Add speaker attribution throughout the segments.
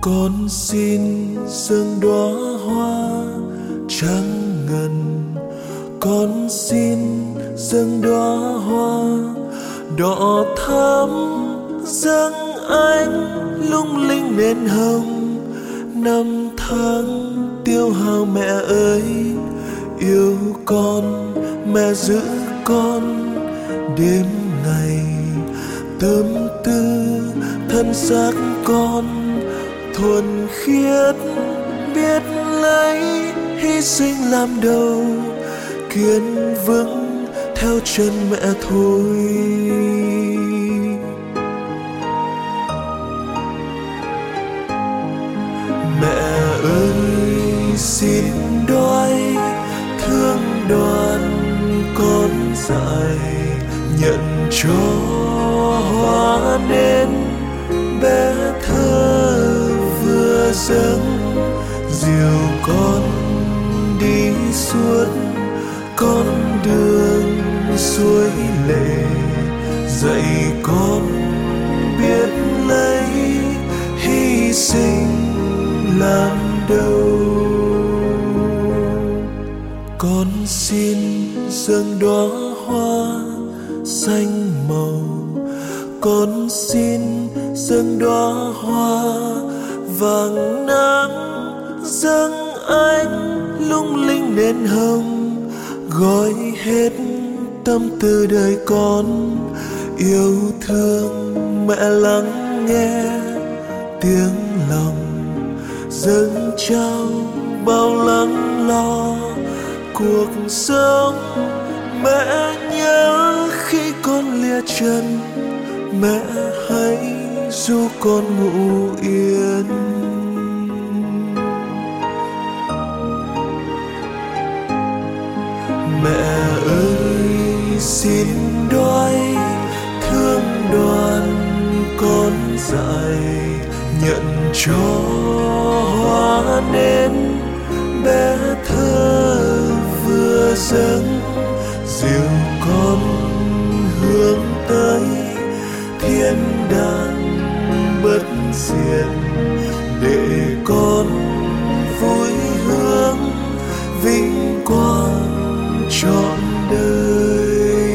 Speaker 1: Con xin dâng đóa hoa trắng ngần, con xin dâng đóa hoa đỏ thắm dâng anh lung linh nến hồng. Năm tháng tiêu hao mẹ ơi, yêu con mẹ giữ con đêm ngày. Tâm tư thân xác con thuần khiết, biết lấy hy sinh làm đầu, kiên vững theo chân mẹ thôi. Mẹ ơi xin đoái thương đoan con dạy, nhận cho hoa nến bé thơ vừa dâng, dìu con đi suốt con đường suối lệ, dạy con biết lấy hy sinh làm đầu. Con xin dâng đóa hoa xanh màu, con xin dâng đóa hoa vàng nắng, dâng anh lung linh nến hồng, gói hết tâm tư đời con. Yêu thương mẹ lắng nghe tiếng lòng, dâng trao bao lắng lo cuộc sống. Mẹ nhớ khi con lìa chân, mẹ hãy du con ngủ yên. Mẹ ơi xin đoái thương đoan con dạy, nhận cho hoa nến bé thơ vừa dâng, dìu con hướng tới thiên đàng bất diệt, để con vui hướng vinh quang trọn đời.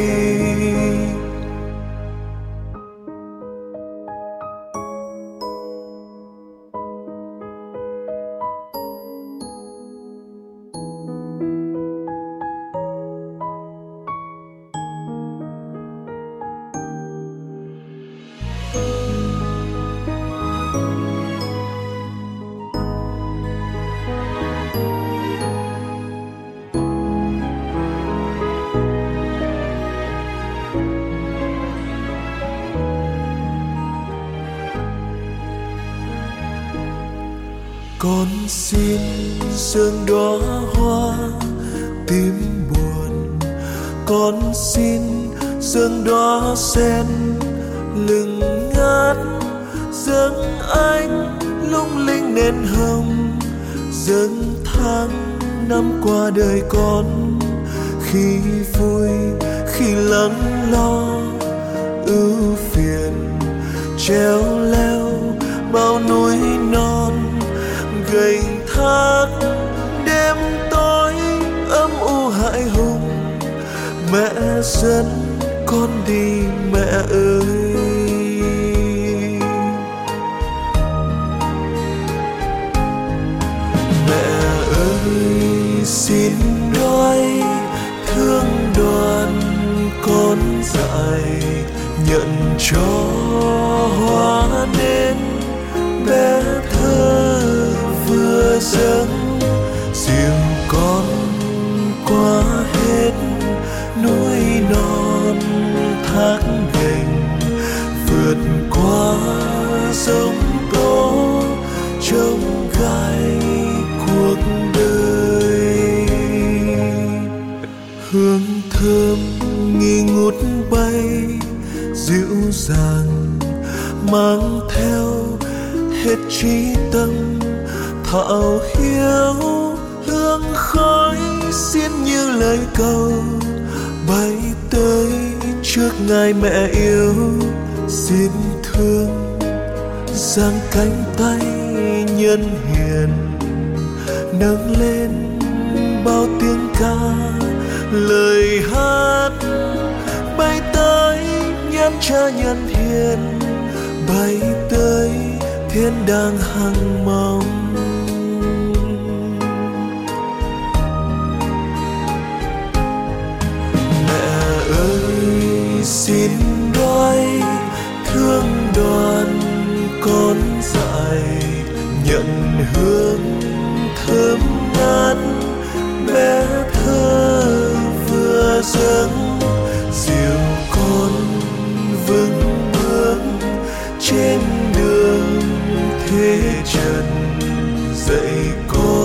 Speaker 1: Con xin dâng đóa hoa tím buồn, con xin dâng đóa sen lừng ngát, dâng anh lung linh nến hồng, dâng tháng năm qua đời con. Khi vui khi lắng lo ưu phiền, treo leo bao núi non gầy thác, đêm tối âm u hãi hùng. Mẹ dẫn con đi mẹ ơi. Mẹ ơi xin đoái thương đoan con dạy, nhận cho hoa nến bé thơ vừa dâng, dìu con qua hết núi non thác gành, vượt qua giông tố trông gai cuộc đời. Hương thơm nghi ngút bay dịu dàng, mang theo hết trí tâm thạo hiếu. Hương khói xiên như lời cầu bay tới trước ngài mẹ yêu. Xin thương giang cánh tay nhân hiền, nâng lên bao tiếng ca lời hát, bay tới nhắn cha nhân hiền, bay tới thiên đàng hằng mong. Mẹ ơi xin đoái thương đoàn con dại, nhận hương thơm ngát bé thơ vừa dâng, dìu con vững bước trên đường thế trần, dạy con